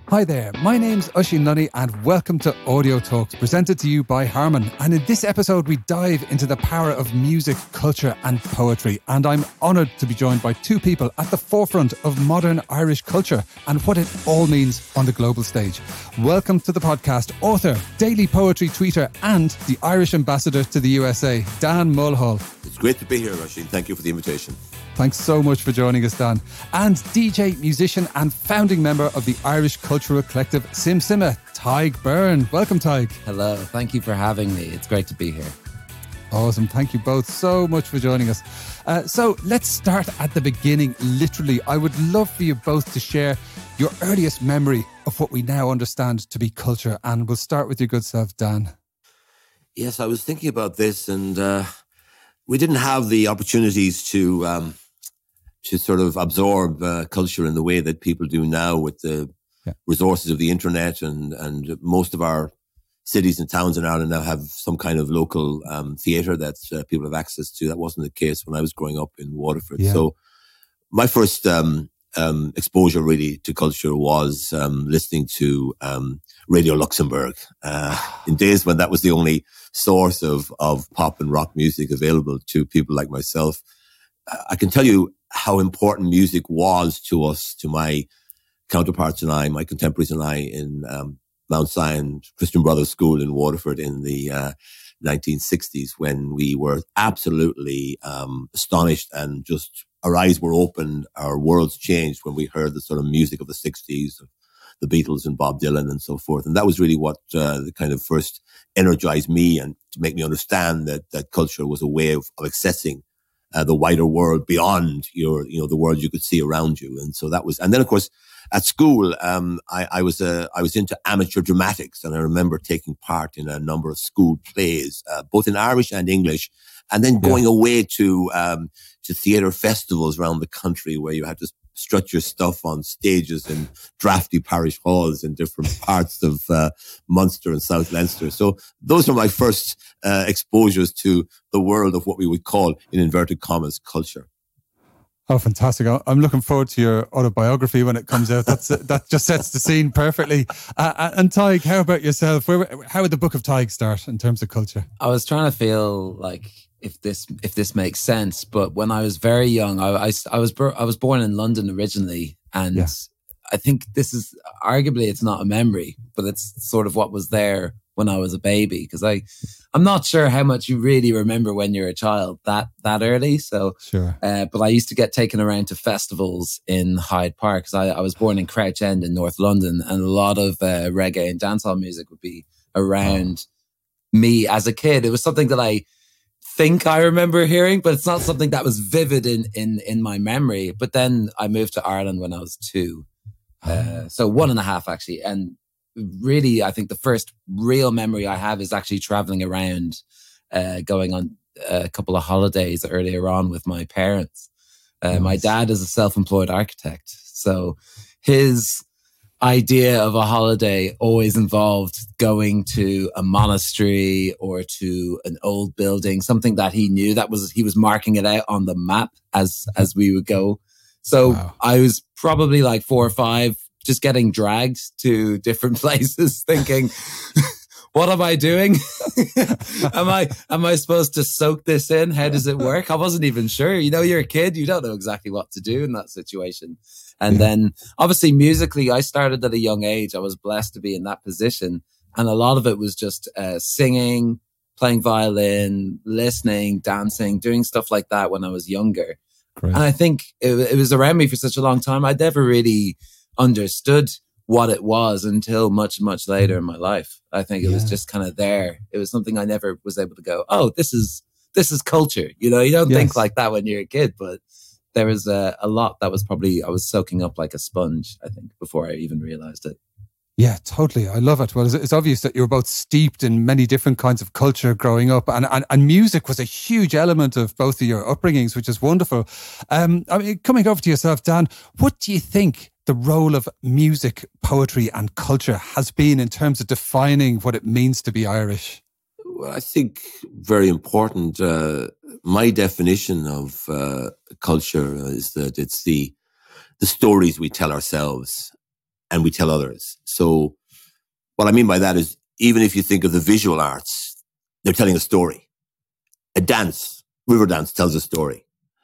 Hi there, my name's Oisín Lunny and welcome to Audio Talks, presented to you by Harman. And in this episode, we dive into the power of music, culture and poetry. And I'm honoured to be joined by two people at the forefront of modern Irish culture and what it all means on the global stage. Welcome to the podcast, author, daily poetry tweeter and the Irish ambassador to the USA, Dan Mulhall. It's great to be here, Oisín. Thank you for the invitation. Thanks so much for joining us, Dan. And DJ, musician and founding member of the Irish cultural collective Sim Sima, Tadhg Byrne. Welcome, Tadhg. Hello. Thank you for having me. It's great to be here. Awesome. Thank you both so much for joining us. So let's start at the beginning, literally. I would love for you both to share your earliest memory of what we now understand to be culture. And we'll start with your good self, Dan. Yes, I was thinking about this and we didn't have the opportunities to sort of absorb culture in the way that people do now with the resources of the internet, and most of our cities and towns in Ireland now have some kind of local theatre that people have access to. That wasn't the case when I was growing up in Waterford. Yeah. So my first exposure really to culture was listening to Radio Luxembourg in days when that was the only source of pop and rock music available to people like myself. I can tell you how important music was to us, to my counterparts and I, my contemporaries and I, in Mount Sion Christian Brothers School in Waterford in the 1960s, when we were absolutely astonished and just our eyes were opened, our worlds changed when we heard the sort of music of the 60s, of the Beatles and Bob Dylan and so forth. And that was really what the kind of first energized me and to make me understand that culture was a way of accessing the wider world beyond the world you could see around you. And so that was, and then of course at school, I was into amateur dramatics, and I remember taking part in a number of school plays, both in Irish and English, and then going away to theatre festivals around the country where you had to strut your stuff on stages in drafty parish halls in different parts of Munster and South Leinster. So those are my first exposures to the world of what we would call, in inverted commas, culture. Oh, fantastic. I'm looking forward to your autobiography when it comes out. That just sets the scene perfectly. And Tadhg, how about yourself? How would the Book of Tadhg start in terms of culture? I was trying to feel like if this makes sense, but when I was very young, I was born in London originally, and I think this is arguably it's not a memory, but it's sort of what was there when I was a baby, because I'm not sure how much you really remember when you're a child that early. So, sure. But I used to get taken around to festivals in Hyde Park, because I was born in Crouch End in North London, and a lot of reggae and dancehall music would be around me as a kid. It was something that I think I remember hearing, but it's not something that was vivid in my memory. But then I moved to Ireland when I was 2. So 1.5 actually. And really, I think the first real memory I have is actually traveling around, going on a couple of holidays earlier on with my parents. Nice. My dad is a self-employed architect, so his idea of a holiday always involved going to a monastery or to an old building, something that he knew he was marking it out on the map as we would go. So I was probably like 4 or 5, just getting dragged to different places, thinking, what am I doing? Am I supposed to soak this in? How does it work? I wasn't even sure. You're a kid. You don't know exactly what to do in that situation. And then obviously musically, I started at a young age. I was blessed to be in that position. And a lot of it was just singing, playing violin, listening, dancing, doing stuff like that when I was younger. Great. And I think it was around me for such a long time. I'd never really understood what it was until much, much later in my life. I think it was just kind of there. It was something I never was able to go, oh, this is culture. You don't think like that when you're a kid, but there was a lot that was probably, I was soaking up like a sponge, I think, before I even realized it. Yeah, totally. I love it. Well, it's obvious that you were both steeped in many different kinds of culture growing up, and music was a huge element of both of your upbringings, which is wonderful. Coming over to yourself, Dan, what do you think the role of music, poetry and culture has been in terms of defining what it means to be Irish? Well, I think very important. My definition of culture is that it's the stories we tell ourselves. and we tell others. So what I mean by that is, even if you think of the visual arts, they're telling a story. A dance, river dance, tells a story.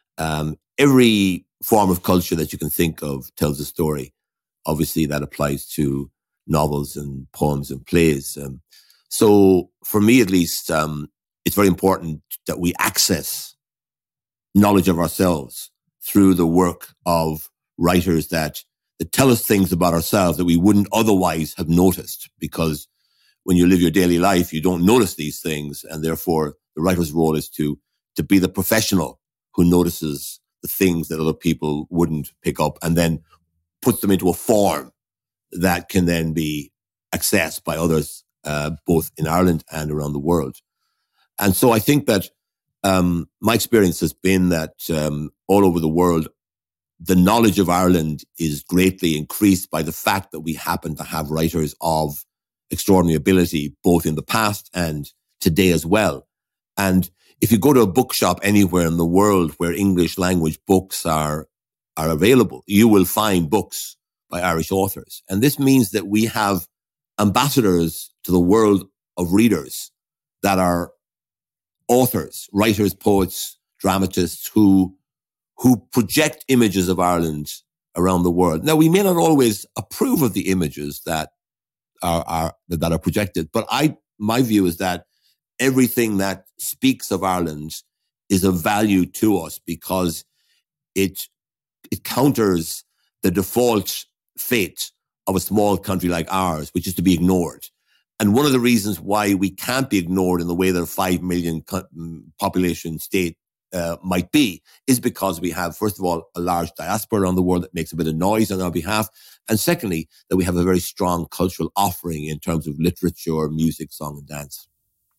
Every form of culture that you can think of tells a story. Obviously, that applies to novels and poems and plays. So for me, at least, it's very important that we access knowledge of ourselves through the work of writers that tell us things about ourselves that we wouldn't otherwise have noticed, because when you live your daily life, you don't notice these things. And therefore, the writer's role is to be the professional who notices the things that other people wouldn't pick up and then puts them into a form that can then be accessed by others, both in Ireland and around the world. And so I think that my experience has been that all over the world, the knowledge of Ireland is greatly increased by the fact that we happen to have writers of extraordinary ability, both in the past and today as well. And if you go to a bookshop anywhere in the world where English language books are available, you will find books by Irish authors. And this means that we have ambassadors to the world of readers that are authors, writers, poets, dramatists who project images of Ireland around the world. Now, we may not always approve of the images that are projected, but my view is that everything that speaks of Ireland is of value to us because it counters the default fate of a small country like ours, which is to be ignored. And one of the reasons why we can't be ignored in the way that a 5 million population state might be is because we have, first of all, a large diaspora around the world that makes a bit of noise on our behalf. And secondly, that we have a very strong cultural offering in terms of literature, music, song and dance.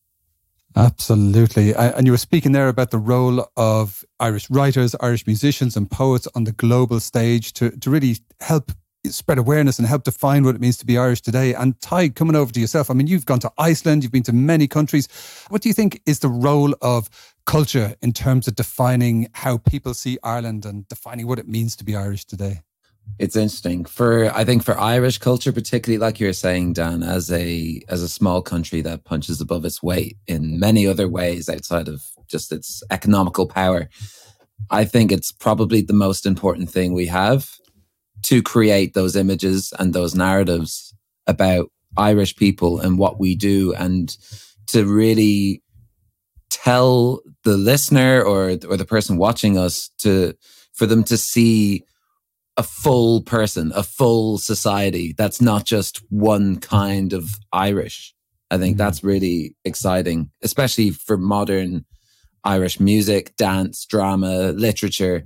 Absolutely. And you were speaking there about the role of Irish writers, Irish musicians and poets on the global stage to really help spread awareness and help define what it means to be Irish today. And Ty, coming over to yourself, I mean, you've gone to Iceland, you've been to many countries. What do you think is the role of culture in terms of defining how people see Ireland and defining what it means to be Irish today? It's interesting. I think for Irish culture, particularly like you're saying, Dan, as a small country that punches above its weight in many other ways outside of just its economical power, I think it's probably the most important thing we have to create those images and those narratives about Irish people and what we do, and to really tell the listener or the person watching us for them to see a full person, a full society that's not just one kind of Irish. I think that's really exciting, especially for modern Irish music, dance, drama, literature.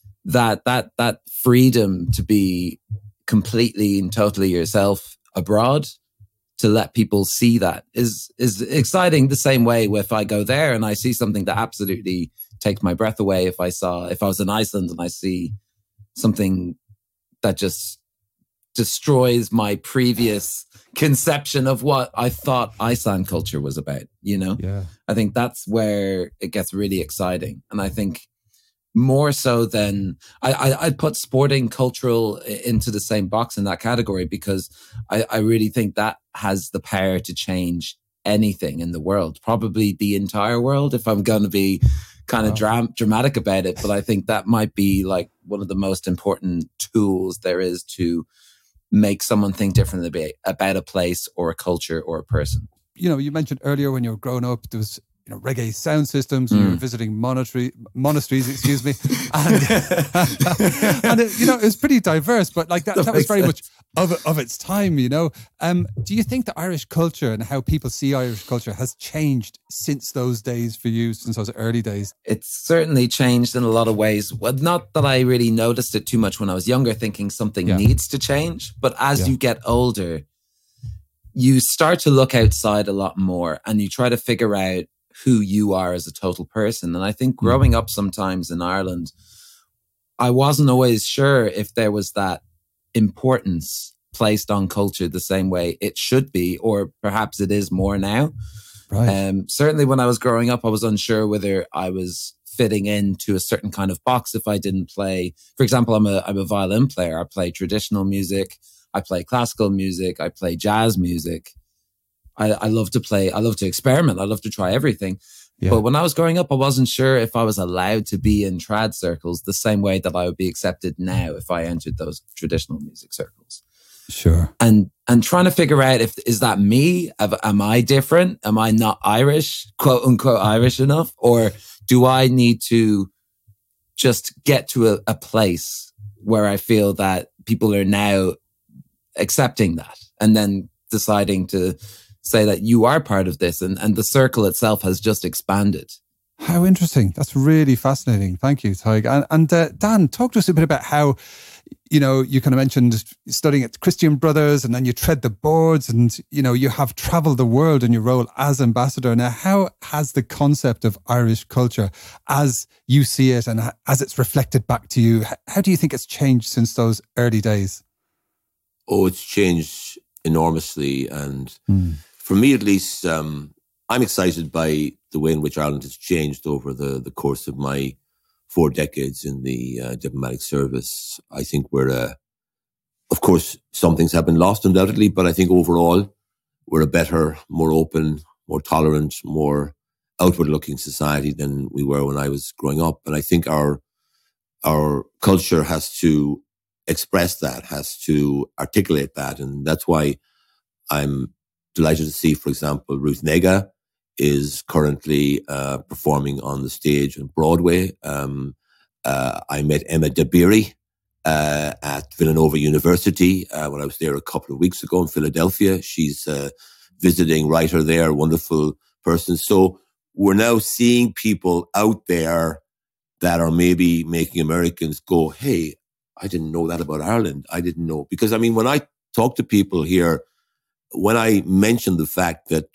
That freedom to be completely and totally yourself abroad, to let people see that is exciting. The same way if I go there and I see something that absolutely takes my breath away. If I was in Iceland and I see something that just destroys my previous conception of what I thought Iceland culture was about, you know? Yeah. I think that's where it gets really exciting. And I think more so than I'd put sporting cultural into the same box in that category, because I really think that has the power to change anything in the world, probably the entire world, if I'm going to be kind of dramatic about it. But I think that might be like one of the most important tools there is to make someone think differently about a place or a culture or a person. You know, you mentioned earlier when you were growing up, there was reggae sound systems, and you were visiting monasteries, excuse me. And it was pretty diverse, but like that was very much of its time, you know. Do you think the Irish culture and how people see Irish culture has changed since those days for you, since those early days? It's certainly changed in a lot of ways. Well, not that I really noticed it too much when I was younger, thinking something needs to change. But as you get older, you start to look outside a lot more and you try to figure out who you are as a total person. And I think growing up sometimes in Ireland, I wasn't always sure if there was that importance placed on culture the same way it should be, or perhaps it is more now. Right. Certainly when I was growing up, I was unsure whether I was fitting into a certain kind of box if I didn't play. For example, I'm a violin player. I play traditional music. I play classical music. I play jazz music. I love to play. I love to experiment. I love to try everything. Yeah. But when I was growing up, I wasn't sure if I was allowed to be in trad circles the same way that I would be accepted now if I entered those traditional music circles. Sure. And trying to figure out is that me? Am I different? Am I not Irish, quote unquote Irish enough? Or do I need to just get to a place where I feel that people are now accepting that and then deciding to say that you are part of this and the circle itself has just expanded. How interesting. That's really fascinating. Thank you, Tadhg. And Dan, talk to us a bit about how, you kind of mentioned studying at Christian Brothers and then you tread the boards and, you have traveled the world in your role as ambassador. Now, how has the concept of Irish culture as you see it and as it's reflected back to you, how do you think it's changed since those early days? Oh, it's changed enormously. And for me, at least, I'm excited by the way in which Ireland has changed over the course of my 4 decades in the diplomatic service. I think of course, some things have been lost undoubtedly, but I think overall we're a better, more open, more tolerant, more outward-looking society than we were when I was growing up. And I think our culture has to express that, has to articulate that. And that's why I'm delighted to see, for example, Ruth Negga is currently performing on the stage on Broadway. I met Emma Dabiri at Villanova University when I was there a couple of weeks ago in Philadelphia. She's a visiting writer there, wonderful person. So we're now seeing people out there that are maybe making Americans go, hey, I didn't know that about Ireland. I didn't know. Because, I mean, when I talk to people here, when I mention the fact that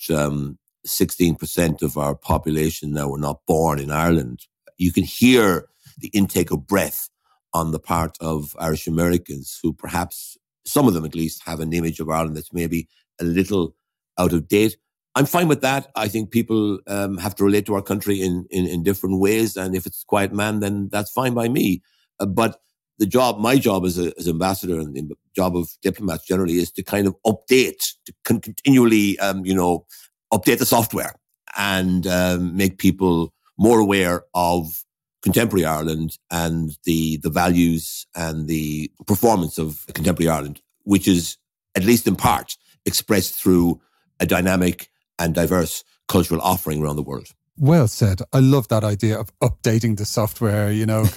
16% of our population now were not born in Ireland, you can hear the intake of breath on the part of Irish Americans who perhaps, some of them at least, have an image of Ireland that's maybe a little out of date. I'm fine with that. I think people have to relate to our country in different ways. And if it's Quiet Man, then that's fine by me. But my job as ambassador and the job of diplomats generally is to kind of update, to continually, update the software and make people more aware of contemporary Ireland and the values and the performance of contemporary Ireland, which is, at least in part, expressed through a dynamic and diverse cultural offering around the world. Well said. I love that idea of updating the software,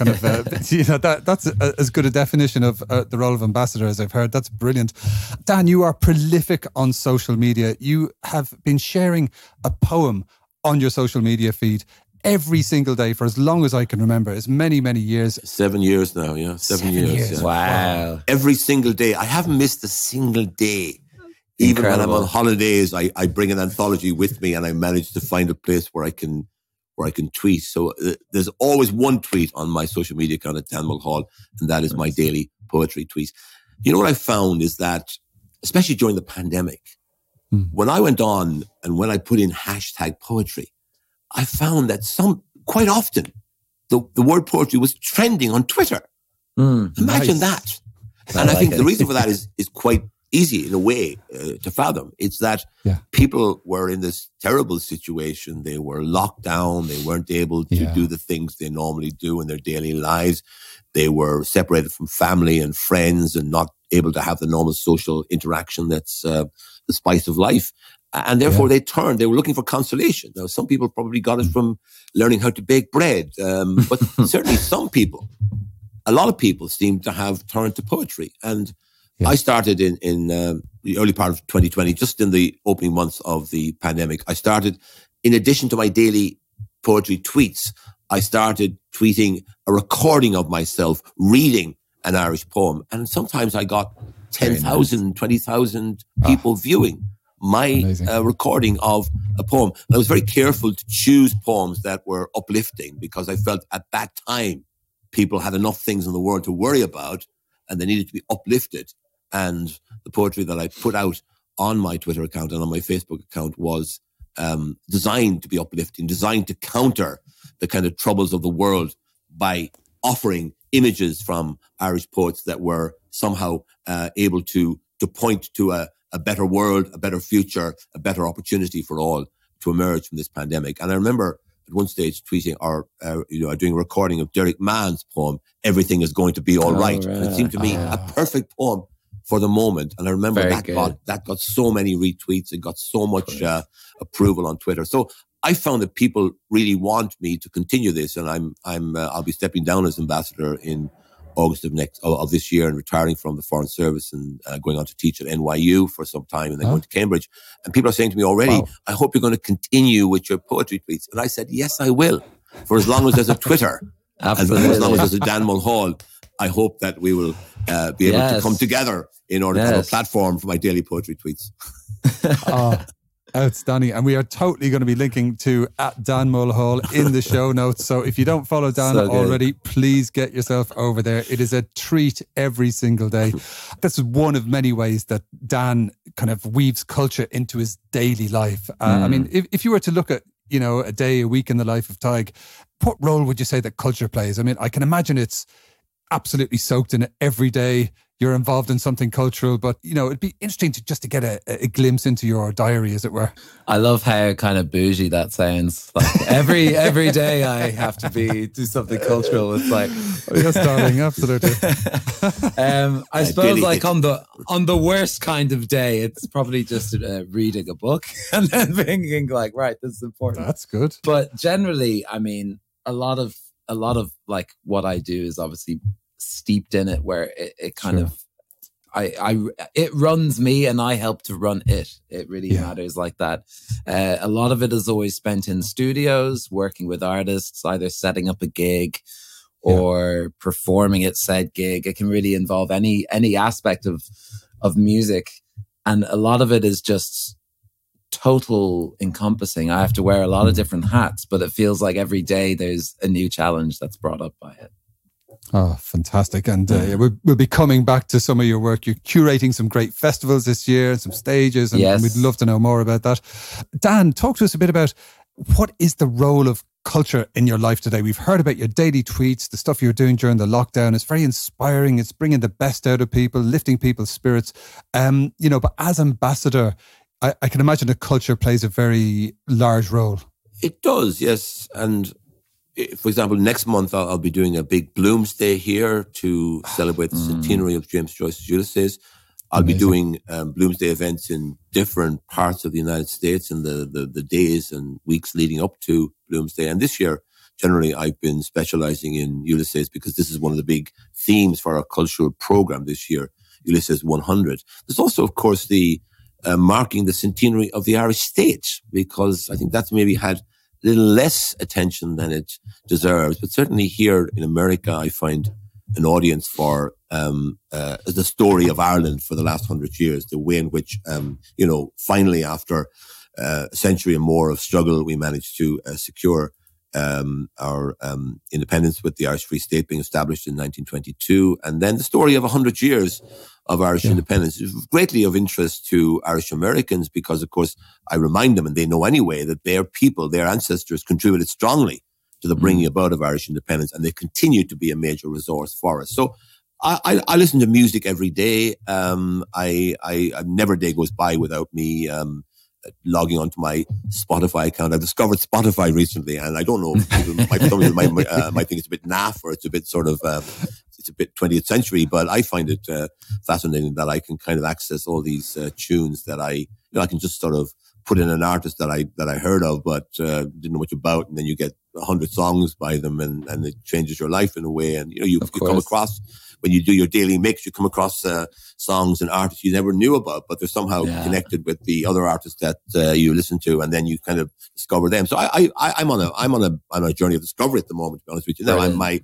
that's as good a definition of the role of ambassador as I've heard. That's brilliant. Dan, you are prolific on social media. You have been sharing a poem on your social media feed every single day for as long as I can remember. It's many, many years. 7 years now, yeah. 7 years. Yeah. Wow. Every single day. I haven't missed a single day. Even when I'm on holidays, I bring an anthology with me and I manage to find a place where I can tweet. So there's always one tweet on my social media account at Dan Mulhall, and that is my daily poetry tweet. You know what I found is that, especially during the pandemic, when I went on and when I put in hashtag poetry, I found that quite often, the word poetry was trending on Twitter. Imagine that. And I think the reason for that is quite easy in a way to fathom. It's that people were in this terrible situation. They were locked down. They weren't able to do the things they normally do in their daily lives. They were separated from family and friends and not able to have the normal social interaction that's the spice of life. And therefore they were looking for consolation. Now, some people probably got it from learning how to bake bread. But certainly a lot of people seem to have turned to poetry. And I started in the early part of 2020, just in the opening months of the pandemic. I started, in addition to my daily poetry tweets, I started tweeting a recording of myself reading an Irish poem. And sometimes I got 10,000, 20,000 people viewing my recording of a poem. And I was very careful to choose poems that were uplifting because I felt at that time people had enough things in the world to worry about and they needed to be uplifted. And the poetry that I put out on my Twitter account and on my Facebook account was designed to be uplifting, designed to counter the kind of troubles of the world by offering images from Irish poets that were somehow able to to point to a better world, a better future, a better opportunity for all to emerge from this pandemic. And I remember at one stage tweeting or doing a recording of Derek Mann's poem, "Everything is Going to Be All Right." And it seemed to me a perfect poem for the moment. And I remember that got so many retweets. It got so much approval on Twitter. So I found that people really want me to continue this, and I'll be stepping down as ambassador in August of this year and retiring from the Foreign Service and going on to teach at NYU for some time and then going to Cambridge. And people are saying to me already, I hope you're going to continue with your poetry tweets. And I said, yes, I will. For as long as there's a Twitter, as long as there's a Dan Mulhall, I hope that we will be able to come together in order to have a platform for my daily poetry tweets. Outstanding. And we are totally going to be linking to @Dan Mulhall in the show notes. So if you don't follow Dan already, please get yourself over there. It is a treat every single day. This is one of many ways that Dan kind of weaves culture into his daily life. I mean, if you were to look at, a day, a week in the life of Tadhg, what role would you say that culture plays? I mean, I can imagine it's absolutely soaked in it every day. You're involved in something cultural, but it'd be interesting to get a glimpse into your diary, as it were. I love how kind of bougie that sounds. Like every day I have to do something cultural. It's like, yes, darling, absolutely. I suppose like on the worst kind of day, it's probably just reading a book and then thinking like, right, this is important. That's good. But generally, I mean, a lot of like what I do is obviously steeped in it, where it kind of it runs me and I help to run it. It really matters like that. A lot of it is always spent in studios, working with artists, either setting up a gig or performing at said gig. It can really involve any aspect of music, and a lot of it is just total encompassing. I have to wear a lot of different hats, but it feels like every day there's a new challenge that's brought up by it. Oh, fantastic. And we'll be coming back to some of your work. You're curating some great festivals this year and some stages, and we'd love to know more about that. Dan, talk to us a bit about what is the role of culture in your life today. We've heard about your daily tweets, the stuff you're doing during the lockdown. It's very inspiring. It's bringing the best out of people, lifting people's spirits. But as ambassador, I can imagine that culture plays a very large role. It does, yes. And for example, next month I'll be doing a big Bloomsday here to celebrate the centenary of James Joyce's Ulysses. I'll be doing Bloomsday events in different parts of the United States in the days and weeks leading up to Bloomsday. And this year, generally, I've been specializing in Ulysses because this is one of the big themes for our cultural program this year, Ulysses 100. There's also, of course, the marking the centenary of the Irish state, because I think that's maybe had a little less attention than it deserves. But certainly here in America, I find an audience for the story of Ireland for the last 100 years, the way in which, finally after a century and more of struggle, we managed to secure our independence with the Irish Free State being established in 1922. And then the story of 100 years of Irish independence is greatly of interest to Irish Americans because, of course, I remind them, and they know anyway, that their people, their ancestors contributed strongly to the bringing about of Irish independence, and they continue to be a major resource for us. So I listen to music every day. Never a day goes by without me logging onto my Spotify account. I discovered Spotify recently, and I don't know, some people might think it's a bit naff or it's a bit sort of, it's a bit 20th century, but I find it fascinating that I can kind of access all these tunes that I can just sort of put in an artist that I heard of, but didn't know much about, and then you get 100 songs by them, and it changes your life in a way. And you come across, when you do your daily mix, you come across songs and artists you never knew about, but they're somehow connected with the other artists that you listen to, and then you kind of discover them. So I'm on a journey of discovery at the moment, to be honest with you.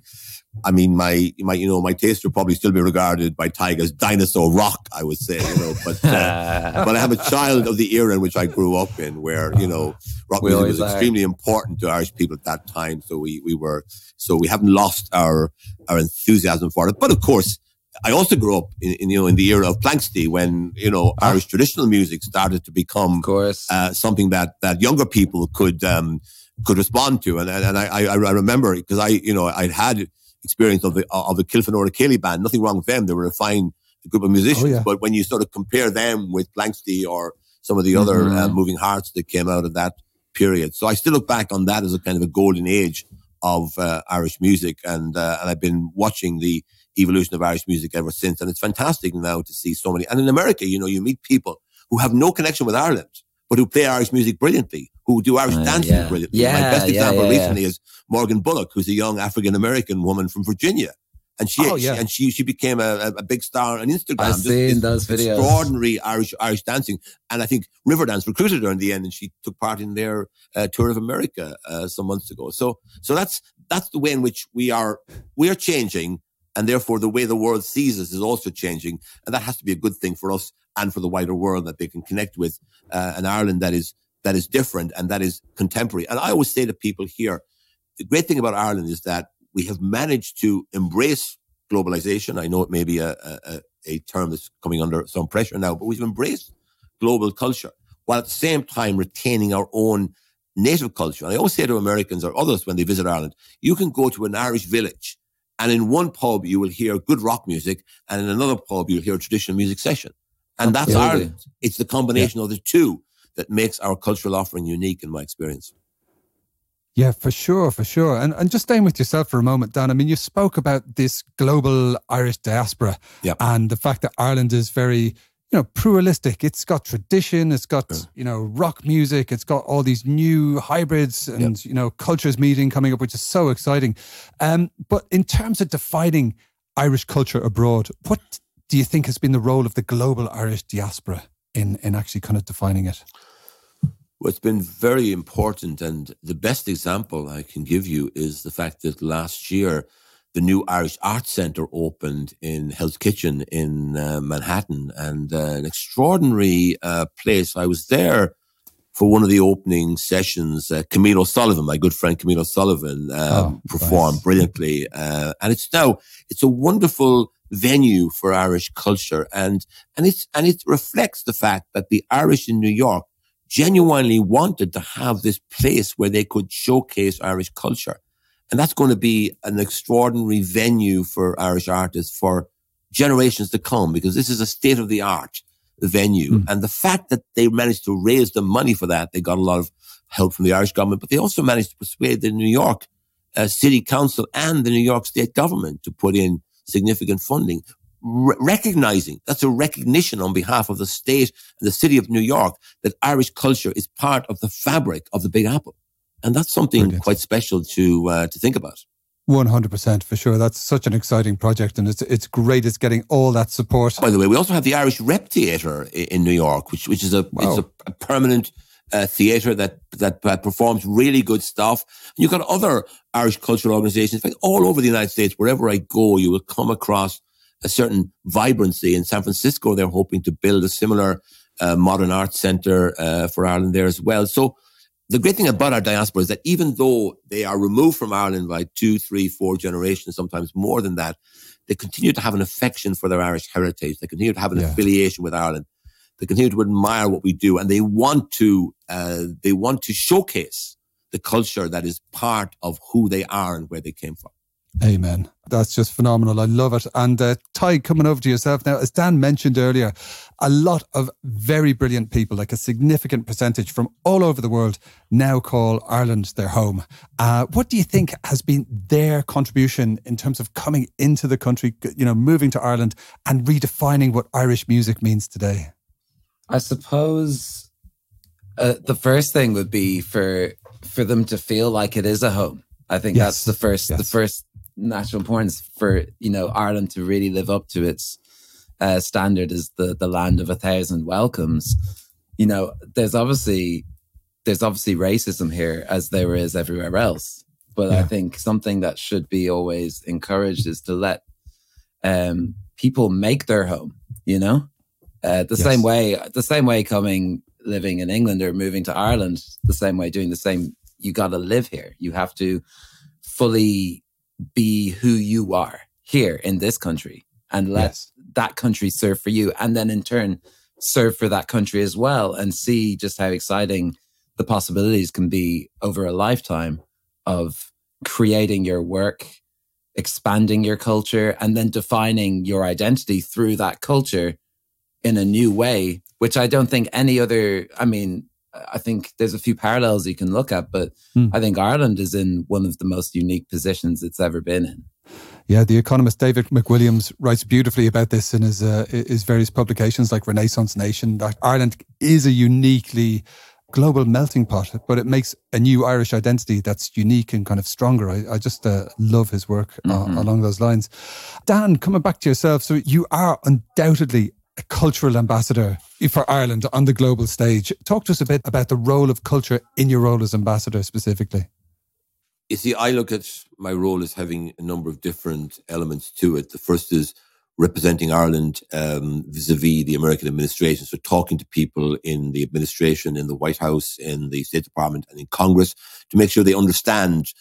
Now, my taste will probably still be regarded by Tadhg as dinosaur rock, I would say, but I have a child of the era in which I grew up in, where rock music was extremely important to Irish people at that time. So we haven't lost our enthusiasm for it. But of course, I also grew up in the era of Planxty, when Irish traditional music started to become something that younger people could respond to, and I remember, because I'd had experience of the Kilfenora Ceilidh band. Nothing wrong with them; they were a fine group of musicians. But when you sort of compare them with Blanksty or some of the other moving hearts that came out of that period. So I still look back on that as a kind of a golden age of Irish music. And I've been watching the evolution of Irish music ever since. And it's fantastic now to see so many. And in America, you know, you meet people who have no connection with Ireland, but who play Irish music brilliantly, who do Irish dancing brilliantly. My best example recently is Morgan Bullock, who's a young African-American woman from Virginia. And she became a big star on Instagram. I've seen those videos. Extraordinary Irish dancing. And I think Riverdance recruited her in the end, and she took part in their tour of America some months ago. So that's the way in which we are changing, and therefore the way the world sees us is also changing. And that has to be a good thing for us and for the wider world, that they can connect with an Ireland that is different and that is contemporary. And I always say to people here, the great thing about Ireland is that we have managed to embrace globalization. I know it may be a term that's coming under some pressure now, but we've embraced global culture while at the same time retaining our own native culture. And I always say to Americans or others when they visit Ireland, you can go to an Irish village and in one pub you will hear good rock music, and in another pub you'll hear a traditional music session. And that's Ireland. It's the combination of the two that makes our cultural offering unique in my experience. Yeah, for sure. And just staying with yourself for a moment, Dan, I mean, you spoke about this global Irish diaspora and the fact that Ireland is very, you know, pluralistic. It's got tradition, it's got, you know, rock music, it's got all these new hybrids and, you know, cultures meeting coming up, which is so exciting. But in terms of defining Irish culture abroad, what do you think has been the role of the global Irish diaspora in actually kind of defining it? Well, it's been very important, and the best example I can give you is the fact that last year the new Irish Arts Centre opened in Hell's Kitchen in Manhattan, and an extraordinary place. I was there for one of the opening sessions. Camille O'Sullivan, my good friend Camille O'Sullivan, performed brilliantly, and it's a wonderful venue for Irish culture, and it reflects the fact that the Irish in New York genuinely wanted to have this place where they could showcase Irish culture. And that's going to be an extraordinary venue for Irish artists for generations to come, because this is a state-of-the-art venue. And the fact that they managed to raise the money for that, they got a lot of help from the Irish government, but they also managed to persuade the New York City Council and the New York State government to put in significant funding. Recognizing, that's a recognition on behalf of the state and the city of New York that Irish culture is part of the fabric of the Big Apple. And that's something quite special to think about. 100% for sure. That's such an exciting project, and it's great. It's getting all that support. By the way, we also have the Irish Rep Theatre in New York, which is a permanent theatre that performs really good stuff. And you've got other Irish cultural organizations. In fact, all over the United States, wherever I go, you will come across a certain vibrancy. In San Francisco, they're hoping to build a similar modern arts centre for Ireland there as well. So the great thing about our diaspora is that even though they are removed from Ireland by 2, 3, 4 generations, sometimes more than that, they continue to have an affection for their Irish heritage. They continue to have an affiliation with Ireland. They continue to admire what we do, and they want to showcase the culture that is part of who they are and where they came from. Amen. That's just phenomenal. I love it. And Ty, coming over to yourself now, as Dan mentioned earlier, a lot of very brilliant people, like a significant percentage from all over the world, now call Ireland their home. What do you think has been their contribution in terms of coming into the country, you know, moving to Ireland and redefining what Irish music means today? I suppose the first thing would be for them to feel like it is a home. I think that's the first natural importance for, you know, Ireland to really live up to its standard as the land of 1,000 welcomes. You know, there's obviously racism here, as there is everywhere else. But I think something that should be always encouraged is to let people make their home. You know, the same way living in England or moving to Ireland, the same way doing the same. You got to live here. You have to fully be who you are here in this country, and let that country serve for you, and then in turn serve for that country as well, and see just how exciting the possibilities can be over a lifetime of creating your work expanding your culture and then defining your identity through that culture in a new way, which I don't think any other, I mean, I think there's a few parallels you can look at, but I think Ireland is in one of the most unique positions it's ever been in. Yeah, the economist David McWilliams writes beautifully about this in his various publications like Renaissance Nation, that Ireland is a uniquely global melting pot, but it makes a new Irish identity that's unique and kind of stronger. I just love his work along those lines. Dan, coming back to yourself, so you are undoubtedly a cultural ambassador for Ireland on the global stage. Talk to us a bit about the role of culture in your role as ambassador specifically. You see, I look at my role as having a number of different elements to it. The first is representing Ireland vis-a-vis the American administration. So talking to people in the administration, in the White House, in the State Department and in Congress to make sure they understand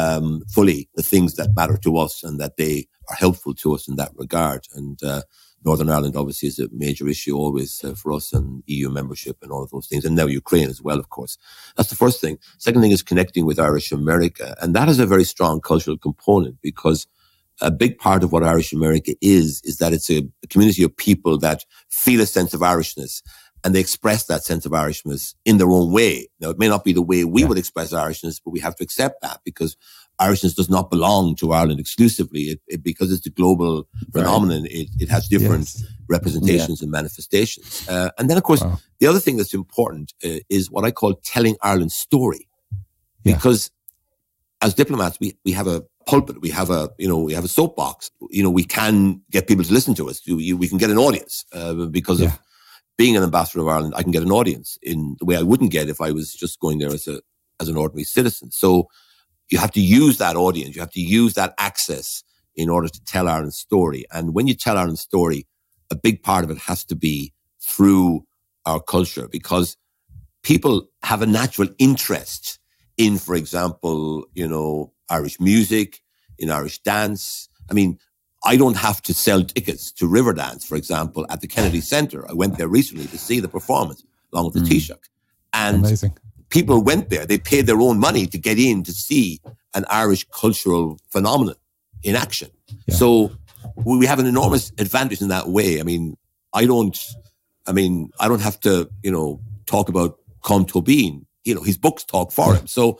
fully the things that matter to us and that they are helpful to us in that regard. And Northern Ireland obviously is a major issue always for us, and EU membership and all of those things. And now Ukraine as well, of course. That's the first thing. Second thing is connecting with Irish America. And that has a very strong cultural component, because a big part of what Irish America is that it's a community of people that feel a sense of Irishness, and they express that sense of Irishness in their own way. Now, it may not be the way we would express Irishness, but we have to accept that, because Irishness does not belong to Ireland exclusively. Because it's a global phenomenon, it has different representations and manifestations. And then, of course, the other thing that's important is what I call telling Ireland's story. Because as diplomats, we have a pulpit, we have a soapbox. We can get people to listen to us. We can get an audience because of being an ambassador of Ireland. I can get an audience in the way I wouldn't get if I was just going there as an ordinary citizen. So you have to use that audience. You have to use that access in order to tell Ireland's story. And when you tell Ireland's story, a big part of it has to be through our culture, because people have a natural interest in, for example, Irish music, in Irish dance. I mean, I don't have to sell tickets to Riverdance, for example, at the Kennedy Centre. I went there recently to see the performance along with the Taoiseach. And amazing. People went there. They paid their own money to get in to see an Irish cultural phenomenon in action. Yeah. So we have an enormous advantage in that way. I mean, I don't have to, talk about Colm Tóibín. His books talk for him. So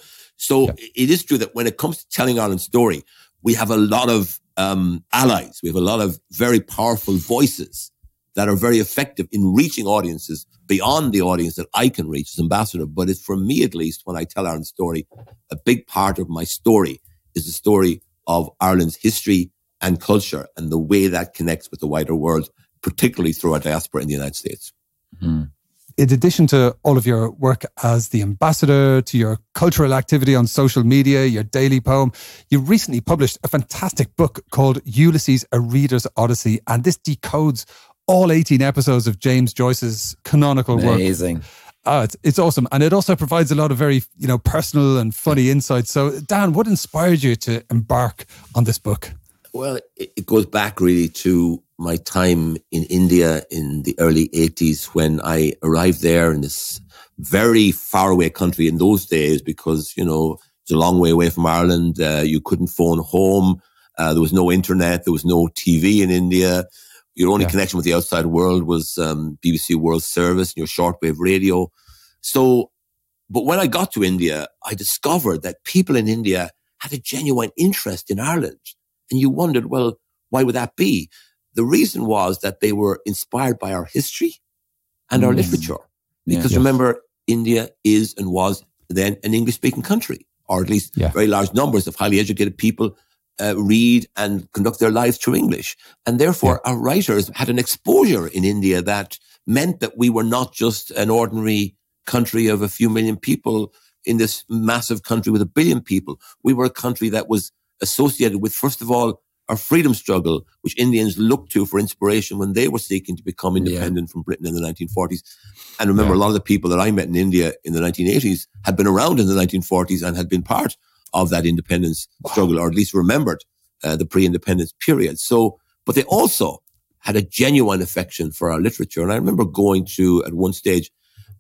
it is true that when it comes to telling Ireland's story, we have a lot of allies. We have a lot of very powerful voices that are very effective in reaching audiences beyond the audience that I can reach as ambassador. But it's, for me at least, when I tell Ireland's story, a big part of my story is the story of Ireland's history and culture and the way that connects with the wider world, particularly through our diaspora in the United States. Mm-hmm. In addition to all of your work as the ambassador, to your cultural activity on social media, your daily poem, you recently published a fantastic book called Ulysses, A Reader's Odyssey. And this decodes all 18 episodes of James Joyce's canonical work. Amazing. It's awesome. And it also provides a lot of very, personal and funny insights. So, Dan, what inspired you to embark on this book? Well, it goes back really to my time in India in the early 80s, when I arrived there in this very far away country in those days, because, it's a long way away from Ireland. You couldn't phone home. There was no internet. There was no TV in India. Your only connection with the outside world was BBC World Service and your shortwave radio. So, but when I got to India, I discovered that people in India had a genuine interest in Ireland. And you wondered, well, why would that be? The reason was that they were inspired by our history and our literature. Because remember, India is and was then an English-speaking country, or at least very large numbers of highly educated people read and conduct their lives through English. And therefore, our writers had an exposure in India that meant that we were not just an ordinary country of a few million people in this massive country with 1 billion people. We were a country that was associated with, first of all, our freedom struggle, which Indians looked to for inspiration when they were seeking to become independent from Britain in the 1940s. And remember, a lot of the people that I met in India in the 1980s had been around in the 1940s and had been part of that independence struggle, or at least remembered the pre-independence period. So, but they also had a genuine affection for our literature. And I remember going to, at one stage,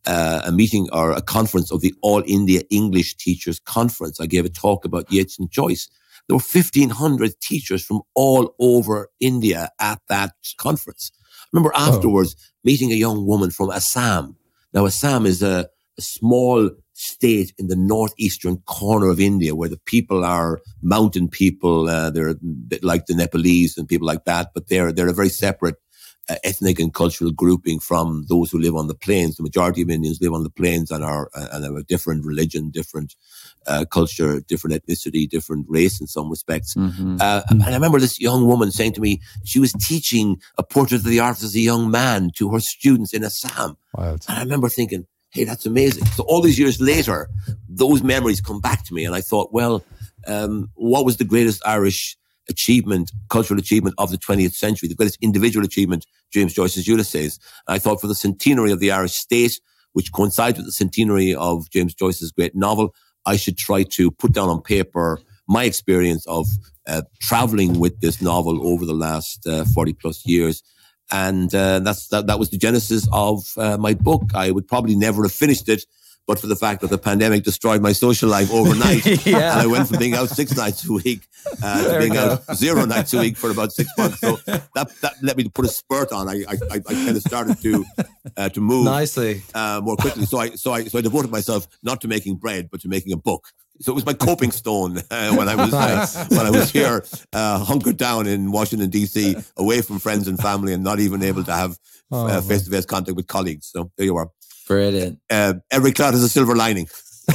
a meeting or a conference of the All India English Teachers Conference. I gave a talk about Yeats and Joyce. There were 1,500 teachers from all over India at that conference. I remember afterwards meeting a young woman from Assam. Now, Assam is a small state in the northeastern corner of India where the people are mountain people. They're a bit like the Nepalese and people like that, but they're a very separate ethnic and cultural grouping from those who live on the plains. The majority of Indians live on the plains and have a different religion, different culture, different ethnicity, different race in some respects. And I remember this young woman saying to me, she was teaching a portrait of the artist as a young man to her students in Assam. Wild. And I remember thinking, hey, that's amazing. So all these years later, those memories come back to me. And I thought, well, what was the greatest Irish achievement, cultural achievement of the 20th century, the greatest individual achievement, James Joyce's Ulysses? And I thought for the centenary of the Irish state, which coincides with the centenary of James Joyce's great novel, I should try to put down on paper my experience of traveling with this novel over the last 40 plus years. And that was the genesis of my book. I would probably never have finished it, but for the fact that the pandemic destroyed my social life overnight. And I went from being out 6 nights a week to being out 0 nights a week for about 6 months. So that let me put a spurt on. I kind of started to move nicely more quickly. So I devoted myself not to making bread, but to making a book. So it was my coping stone when I was here, hunkered down in Washington, D.C., away from friends and family and not even able to have face-to-face contact with colleagues. So there you are. Brilliant. Every cloud has a silver lining.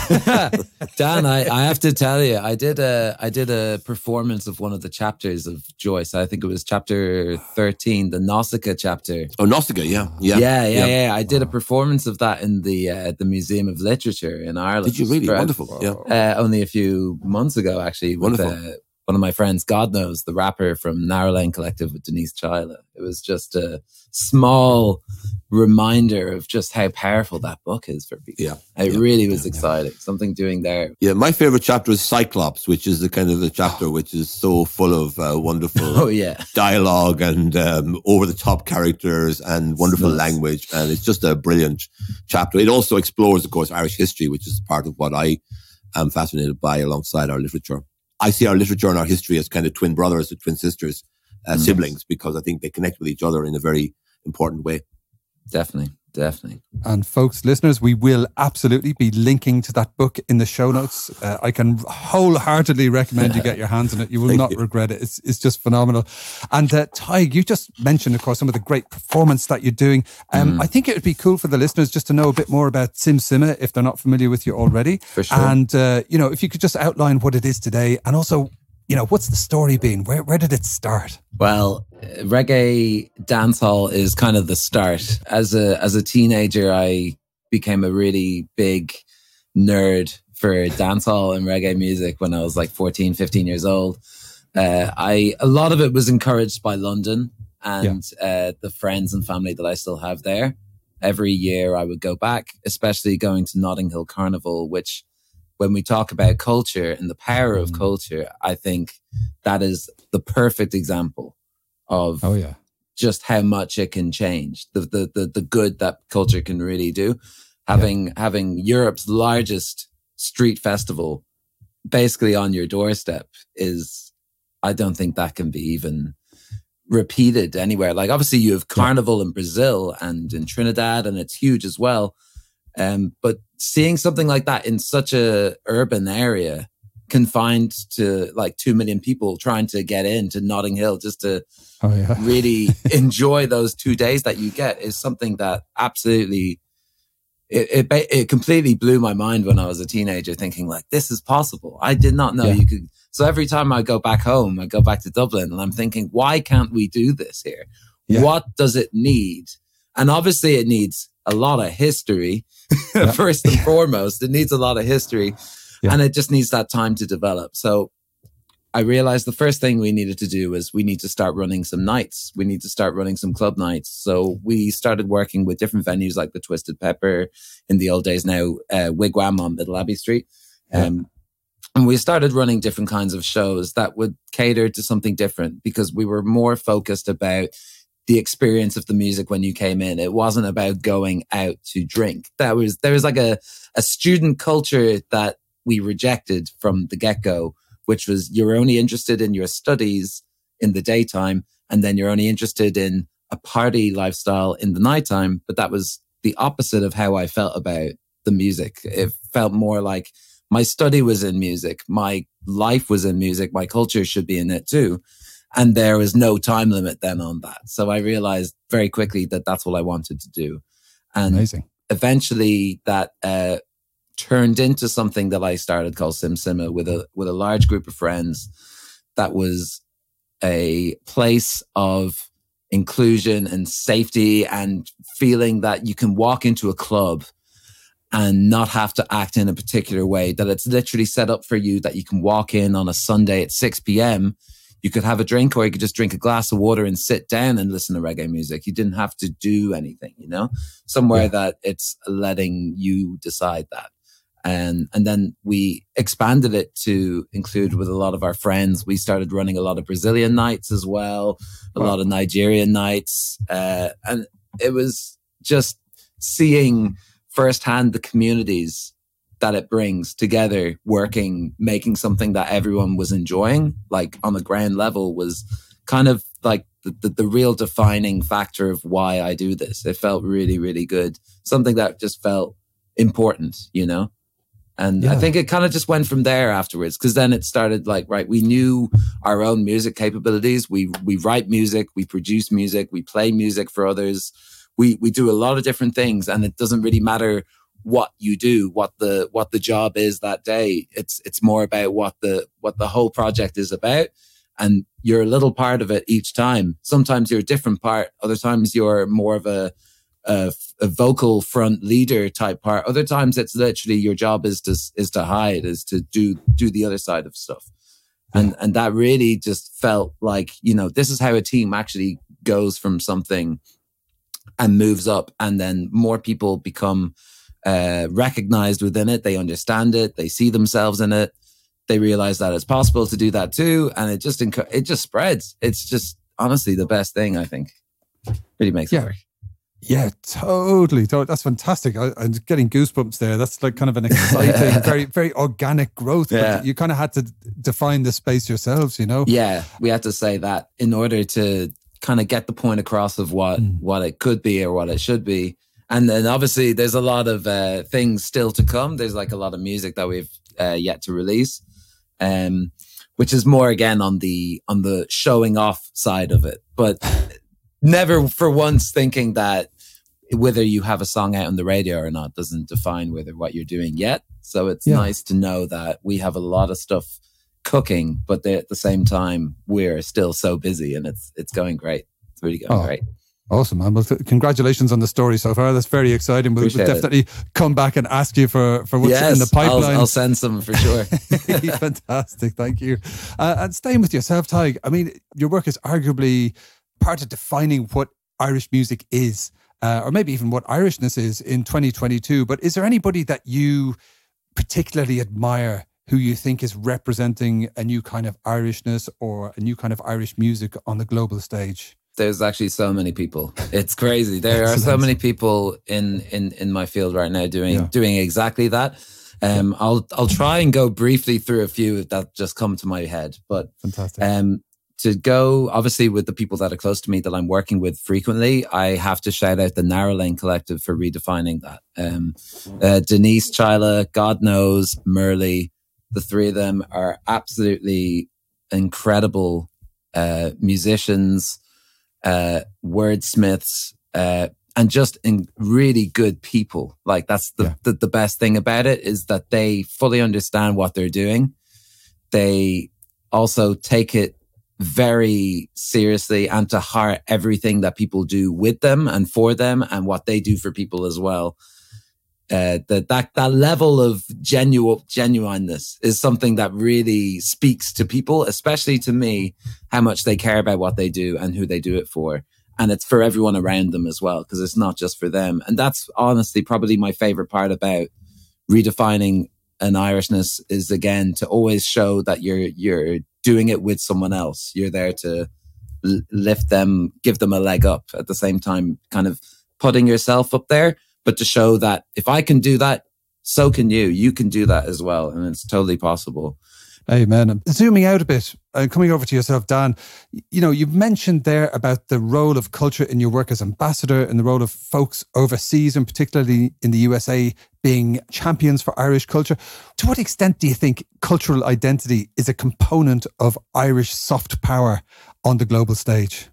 Dan, I have to tell you, I did a performance of one of the chapters of Joyce. I think it was chapter 13, the Nausicaa chapter. Oh, Nausicaa, yeah. I did a performance of that in the Museum of Literature in Ireland. Did you really? Wonderful. Yeah. Only a few months ago, actually. With, one of my friends, God Knows, the rapper from Narrow Lane Collective with Denise Chyla. It was just a small reminder of just how powerful that book is for people. Yeah, it really was exciting. Something doing there. Yeah, my favorite chapter is Cyclops, which is the kind of the chapter which is so full of wonderful dialogue and over-the-top characters and wonderful language. And it's just a brilliant chapter. It also explores, of course, Irish history, which is part of what I am fascinated by alongside our literature. I see our literature and our history as kind of twin brothers or twin sisters, siblings, because I think they connect with each other in a very important way. Definitely. And folks, listeners, we will absolutely be linking to that book in the show notes. I can wholeheartedly recommend you get your hands on it. You will not regret it. It's just phenomenal. And Ty, you just mentioned, of course, some of the great performance that you're doing. I think it would be cool for the listeners just to know a bit more about Sim Sima if they're not familiar with you already. For sure. And, if you could just outline what it is today and also, what's the story been? Where did it start? Well, reggae dancehall is kind of the start. As a teenager, I became a really big nerd for dancehall and reggae music when I was like 14, 15 years old. A lot of it was encouraged by London and the friends and family that I still have there. Every year I would go back, especially going to Notting Hill Carnival, which when we talk about culture and the power of culture, I think that is the perfect example of just how much it can change, the good that culture can really do. Having Europe's largest street festival basically on your doorstep I don't think that can be even repeated anywhere. Like obviously you have Carnival in Brazil and in Trinidad, and it's huge as well. But seeing something like that in such a urban area, confined to like 2 million people trying to get into Notting Hill just to really enjoy those 2 days that you get, is something that absolutely, it completely blew my mind when I was a teenager, thinking like, this is possible. I did not know you could. So every time I go back home, I go back to Dublin and I'm thinking, why can't we do this here? What does it need? And obviously it needs a lot of history. First and foremost, it needs a lot of history and it just needs that time to develop. So I realized the first thing we needed to do was we need to start running some nights. We need to start running some club nights. So we started working with different venues like the Twisted Pepper, in the old days now, Wigwam on Middle Abbey Street. And we started running different kinds of shows that would cater to something different, because we were more focused about the experience of the music when you came in. It wasn't about going out to drink. There was like a student culture that we rejected from the get-go, which was you're only interested in your studies in the daytime, and then you're only interested in a party lifestyle in the nighttime. But that was the opposite of how I felt about the music. It felt more like my study was in music, my life was in music, my culture should be in it too. And there was no time limit then on that. So I realized very quickly that that's what I wanted to do. And amazing. Eventually that turned into something that I started called SimSima with a large group of friends. That was a place of inclusion and safety and feeling that you can walk into a club and not have to act in a particular way, that it's literally set up for you, that you can walk in on a Sunday at 6 p.m. You could have a drink, or you could just drink a glass of water and sit down and listen to reggae music. You didn't have to do anything, somewhere that it's letting you decide that. And then we expanded it to include with a lot of our friends. We started running a lot of Brazilian nights as well, a lot of Nigerian nights. And it was just seeing firsthand the communities that it brings together, working, making something that everyone was enjoying, like on the ground level, was kind of like the real defining factor of why I do this. It felt really, really good. Something that just felt important, And I think it kind of just went from there afterwards, because then it started like, right, we knew our own music capabilities. We write music, we produce music, we play music for others. We do a lot of different things, and it doesn't really matter what you do, what the job is that day. It's more about what the whole project is about. And you're a little part of it each time. Sometimes you're a different part. Other times you're more of a vocal front leader type part. Other times it's literally your job is to hide, is to do the other side of stuff. And that really just felt like, this is how a team actually goes from something and moves up, and then more people become recognized within it. They understand it. They see themselves in it. They realize that it's possible to do that too. And it just spreads. It's just honestly the best thing, I think. Really makes it work. Yeah, totally. That's fantastic. I'm getting goosebumps there. That's like kind of an exciting, very, very organic growth. Yeah. But you kind of had to define the space yourselves, Yeah, we had to say that in order to kind of get the point across of what it could be or what it should be. And then obviously there's a lot of things still to come. There's like a lot of music that we've yet to release, which is more again on the showing off side of it. But never for once thinking that whether you have a song out on the radio or not doesn't define what you're doing yet. So it's nice to know that we have a lot of stuff cooking, but at the same time, we're still so busy, and it's going great. It's really going great. Awesome, man. Well, congratulations on the story so far. That's very exciting. We'll definitely come back and ask you for what's in the pipeline. I'll send some for sure. Fantastic. Thank you. And staying with yourself, Tadhg, I mean, your work is arguably part of defining what Irish music is, or maybe even what Irishness is in 2022. But is there anybody that you particularly admire who you think is representing a new kind of Irishness or a new kind of Irish music on the global stage? There's actually so many people. It's crazy. There are so many people in my field right now doing exactly that. I'll try and go briefly through a few that just come to my head. But fantastic. To go, obviously, with the people that are close to me that I'm working with frequently, I have to shout out the Narrow Lane Collective for redefining that. Denise Chyla, God Knows, Merle, the three of them are absolutely incredible musicians, wordsmiths, and just really good people. Like that's the best thing about it, is that they fully understand what they're doing. They also take it very seriously and to heart everything that people do with them and for them, and what they do for people as well. That level of genuineness is something that really speaks to people, especially to me, how much they care about what they do and who they do it for. And it's for everyone around them as well, because it's not just for them. And that's honestly probably my favorite part about redefining an Irishness, is again to always show that you're doing it with someone else. You're there to lift them, give them a leg up, at the same time kind of putting yourself up there, but to show that if I can do that, so can you. You can do that as well, and it's totally possible. Amen. And zooming out a bit and coming over to yourself, Dan, you've mentioned there about the role of culture in your work as ambassador and the role of folks overseas, and particularly in the USA, being champions for Irish culture. To what extent do you think cultural identity is a component of Irish soft power on the global stage?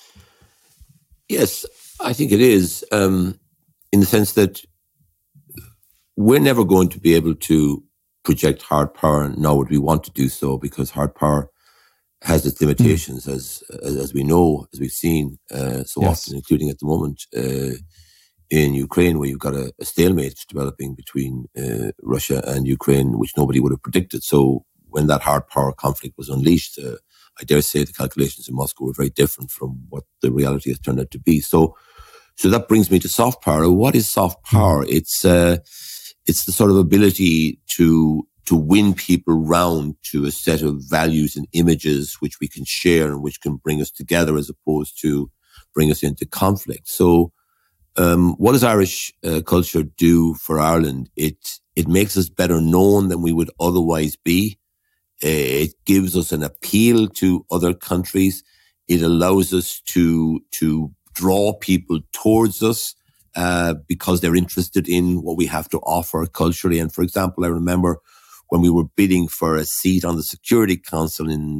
Yes, I think it is, in the sense that we're never going to be able to project hard power, nor would we want to do so, because hard power has its limitations, as we know, as we've seen so often, including at the moment in Ukraine, where you've got a stalemate developing between Russia and Ukraine, which nobody would have predicted. So when that hard power conflict was unleashed, I dare say the calculations in Moscow were very different from what the reality has turned out to be. So that brings me to soft power. What is soft power? It's the sort of ability to win people round to a set of values and images which we can share and which can bring us together, as opposed to bring us into conflict. So, what does Irish culture do for Ireland? It makes us better known than we would otherwise be. It gives us an appeal to other countries. It allows us to draw people towards us, because they're interested in what we have to offer culturally. And for example, I remember when we were bidding for a seat on the Security Council in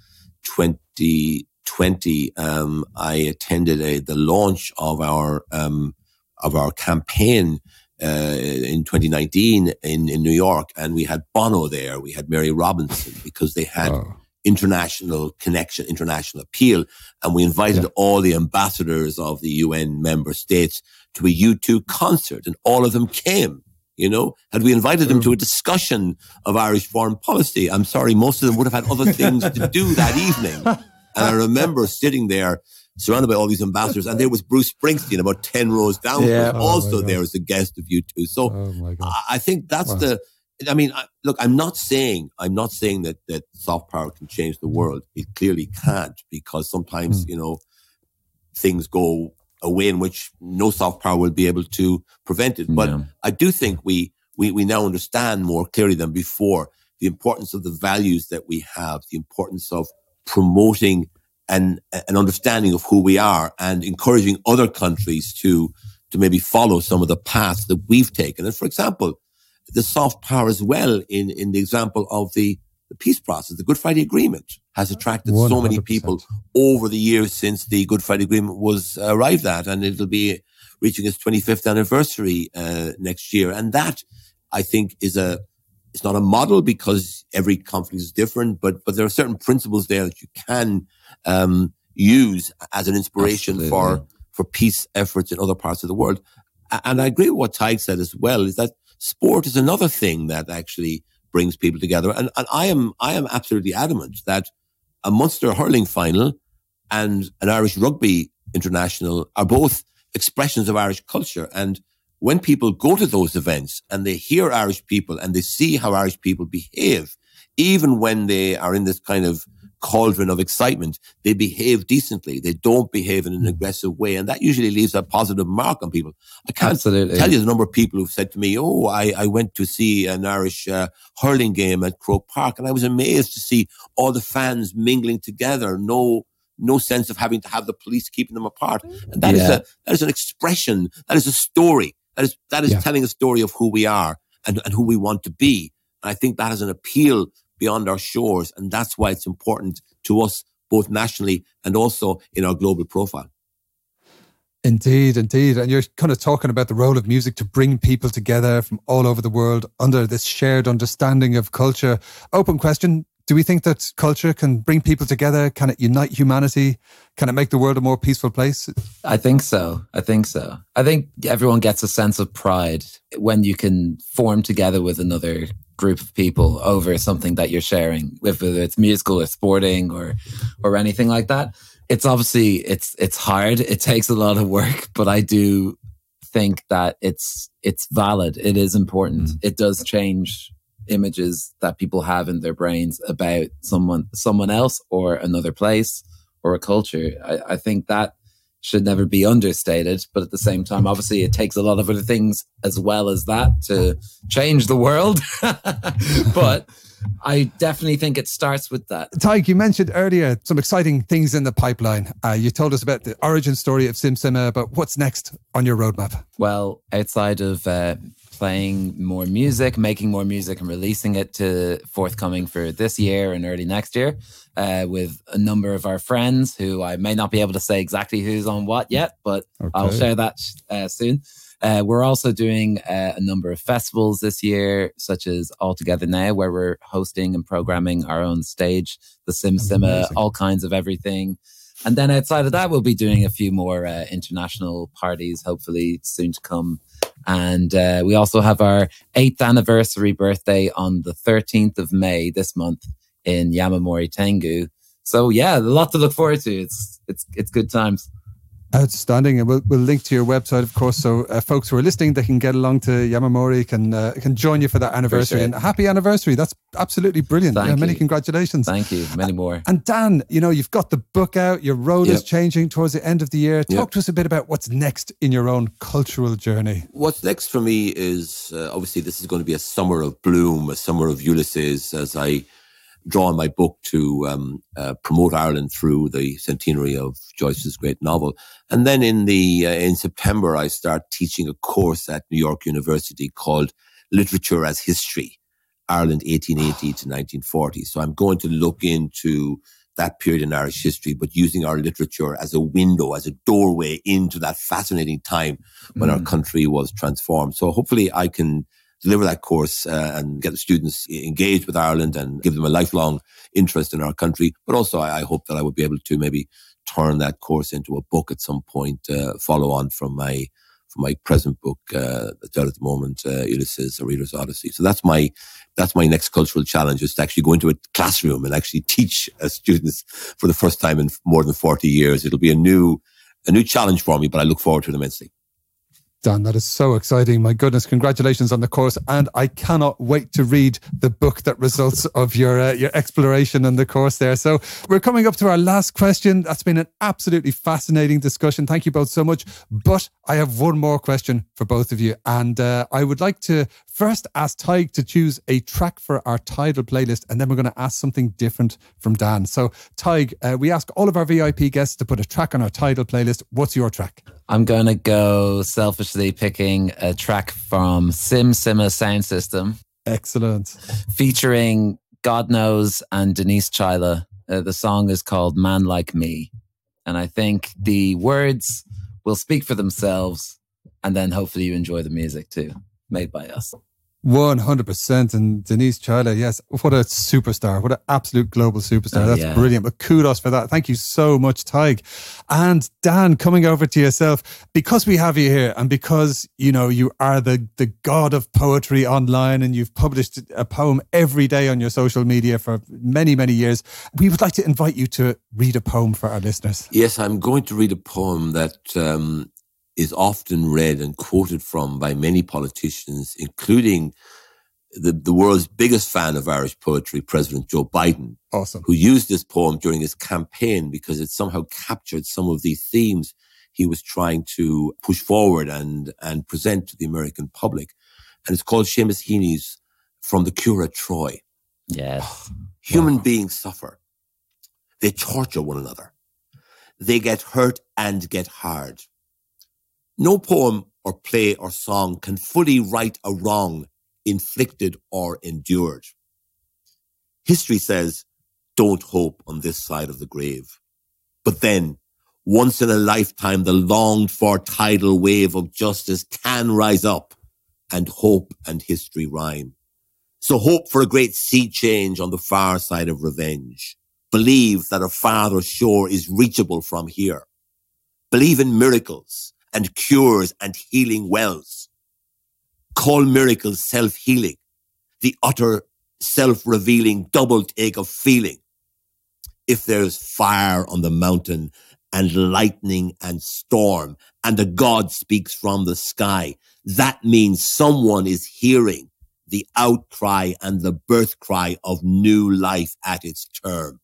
2020, I attended the launch of our campaign in 2019 in New York, and we had Bono there, we had Mary Robinson, because they had international connection, international appeal, and we invited all the ambassadors of the UN member states to a U2 concert, and all of them came. Had we invited them to a discussion of Irish foreign policy, I'm sorry, most of them would have had other things to do that evening. And I remember sitting there surrounded by all these ambassadors, and there was Bruce Springsteen about 10 rows down, also there as a guest of U2. So I think that's look, I'm not saying that soft power can change the world. It clearly can't, because sometimes, things go a way in which no soft power will be able to prevent it. But I do think we now understand more clearly than before the importance of the values that we have, the importance of promoting an understanding of who we are, and encouraging other countries to maybe follow some of the paths that we've taken. And for example, the soft power as well in the example of the peace process, the Good Friday Agreement has attracted 100%. So many people over the years since the Good Friday Agreement was arrived at, and it'll be reaching its 25th anniversary next year. And that, I think, it's not a model, because every conflict is different, but there are certain principles there that you can use as an inspiration for peace efforts in other parts of the world. And I agree with what Tadhg said as well, is that sport is another thing that actually brings people together. And I am absolutely adamant that a Munster hurling final and an Irish rugby international are both expressions of Irish culture. And when people go to those events and they hear Irish people and they see how Irish people behave, even when they are in this kind of cauldron of excitement, they behave decently. They don't behave in an aggressive way. And that usually leaves a positive mark on people. I can't tell you the number of people who've said to me, I went to see an Irish hurling game at Croke Park, and I was amazed to see all the fans mingling together. No sense of having to have the police keeping them apart. And that is an expression. That is a story. That is telling a story of who we are and who we want to be. And I think that has an appeal beyond our shores. And that's why it's important to us, both nationally and also in our global profile. Indeed. And you're kind of talking about the role of music to bring people together from all over the world under this shared understanding of culture. Open question. Do we think that culture can bring people together? Can it unite humanity? Can it make the world a more peaceful place? I think so. I think everyone gets a sense of pride when you can form together with another group of people over something that you're sharing, whether it's musical or sporting or anything like that. It's obviously, it's hard. It takes a lot of work, but I do think that it's valid. It is important. It does change images that people have in their brains about someone else or another place or a culture. I think that should never be understated, but at the same time, obviously it takes a lot of other things as well as that to change the world. But I definitely think it starts with that. Tadhg, you mentioned earlier some exciting things in the pipeline. You told us about the origin story of SimSima, but what's next on your roadmap? Well, outside of playing more music, making more music and releasing it to forthcoming for this year and early next year with a number of our friends who I may not be able to say exactly who's on what yet, but I'll share that soon. We're also doing a number of festivals this year, such as All Together Now, where we're hosting and programming our own stage, the SimSima, all kinds of everything. And then outside of that, we'll be doing a few more international parties, hopefully soon to come. And we also have our 8th anniversary birthday on the 13th of May this month in Yamamori Tengu. So yeah, a lot to look forward to. It's good times. Outstanding. And we'll link to your website, of course, so folks who are listening, they can get along to Yamamori, can join you for that anniversary. And happy anniversary. That's absolutely brilliant. Many congratulations. Thank you. Many more. And Dan, you've got the book out. Your road is changing towards the end of the year. Talk to us a bit about what's next in your own cultural journey. What's next for me is, obviously, this is going to be a summer of Bloom, a summer of Ulysses, as I draw on my book to promote Ireland through the centenary of Joyce's great novel. And then in September, I start teaching a course at New York University called Literature as History, Ireland 1880 to 1940. So I'm going to look into that period in Irish history, but using our literature as a window, as a doorway into that fascinating time when our country was transformed. So hopefully I can deliver that course and get the students engaged with Ireland and give them a lifelong interest in our country. But also I hope that I would be able to maybe turn that course into a book at some point, follow on from my present book that's out at the moment, Ulysses, A Reader's Odyssey. So that's my next cultural challenge, is to actually go into a classroom and actually teach students for the first time in more than 40 years. It'll be a new challenge for me, but I look forward to it immensely. Dan, that is so exciting. My goodness, congratulations on the course. And I cannot wait to read the book that results of your exploration and the course there. So we're coming up to our last question. That's been an absolutely fascinating discussion. Thank you both so much. But I have one more question for both of you. And I would like to first ask Tadhg to choose a track for our Tidal playlist. And then we're going to ask something different from Dan. So Tadhg, we ask all of our VIP guests to put a track on our Tidal playlist. What's your track? I'm going to go selfishly picking a track from SimSima Sound System. Excellent. Featuring God Knows and Denise Chaila. The song is called Man Like Me. And I think the words will speak for themselves. And then hopefully you enjoy the music too, made by us. 100%. And Denise Chaila, yes, what a superstar. What an absolute global superstar. That's brilliant. But kudos for that. Thank you so much, Tadhg. And Dan, coming over to yourself, because we have you here and because, you are the god of poetry online and you've published a poem every day on your social media for many, many years, we would like to invite you to read a poem for our listeners. Yes, I'm going to read a poem that is often read and quoted from by many politicians, including the world's biggest fan of Irish poetry, President Joe Biden. Awesome. Who used this poem during his campaign because it somehow captured some of the themes he was trying to push forward and present to the American public. And it's called Seamus Heaney's From the Cure at Troy. Yes. Human beings suffer. They torture one another. They get hurt and get hard. No poem or play or song can fully right a wrong inflicted or endured. History says, don't hope on this side of the grave. But then, once in a lifetime, the longed for tidal wave of justice can rise up and hope and history rhyme. So hope for a great sea change on the far side of revenge. Believe that a farther shore is reachable from here. Believe in miracles and cures and healing wells. Call miracles self-healing, the utter self-revealing double take of feeling. If there's fire on the mountain and lightning and storm and a God speaks from the sky, that means someone is hearing the outcry and the birth cry of new life at its term.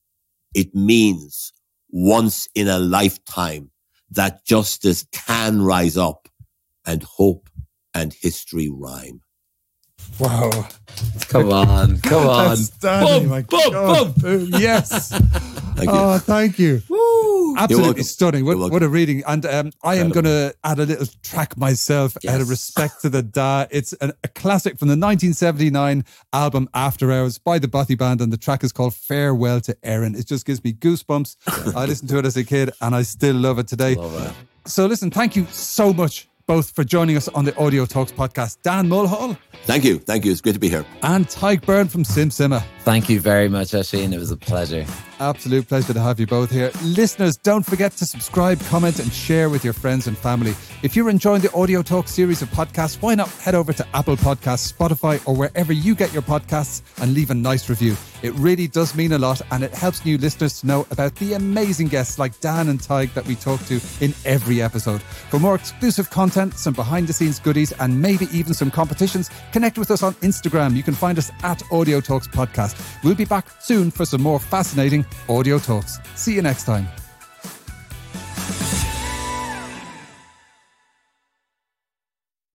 It means once in a lifetime that justice can rise up and hope and history rhyme. Wow. Come on. Outstanding, my God. Yes. Thank you. Oh, thank you. Woo. Absolutely stunning. You're What a reading. And I am going to add a little track myself out of Yes. respect to the Da. It's a classic from the 1979 album After Hours by the Bothy Band, and the track is called Farewell to Erin. It just gives me goosebumps. I listened to it as a kid and I still love it today. Love it. So listen, thank you so much both for joining us on the Audio Talks podcast. Dan Mulhall Thank you. It's great to be here. and Tyke Byrne from SimSimmer. Thank you very much, Oisín. It was a pleasure. Absolute pleasure to have you both here. Listeners, don't forget to subscribe, comment and share with your friends and family. If you're enjoying the Audio Talk series of podcasts, why not head over to Apple Podcasts, Spotify or wherever you get your podcasts and leave a nice review. It really does mean a lot and it helps new listeners to know about the amazing guests like Dan and Tyke that we talk to in every episode. For more exclusive content, some behind the scenes goodies and maybe even some competitions, connect with us on Instagram. You can find us at Audio Talks Podcast. We'll be back soon for some more fascinating Audio Talks. See you next time.